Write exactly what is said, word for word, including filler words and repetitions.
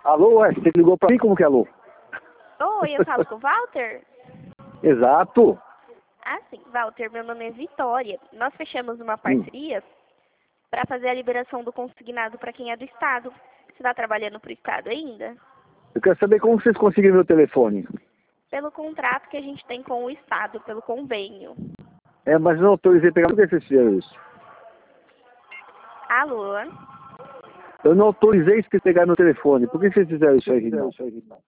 Alô, ué, você ligou pra mim, como que é alô? Oi, eu falo com o Walter? Exato. Ah, sim. Walter, meu nome é Vitória. Nós fechamos uma parceria para fazer a liberação do consignado para quem é do Estado. Você está trabalhando para o Estado ainda? Eu quero saber como vocês conseguiram meu telefone. Pelo contrato que a gente tem com o Estado, pelo convênio. É, mas não autorizei pegar. Por que vocês fizeram isso? Alô? Eu não autorizei vocês pegarem meu telefone. Por que vocês fizeram isso aí, irmão?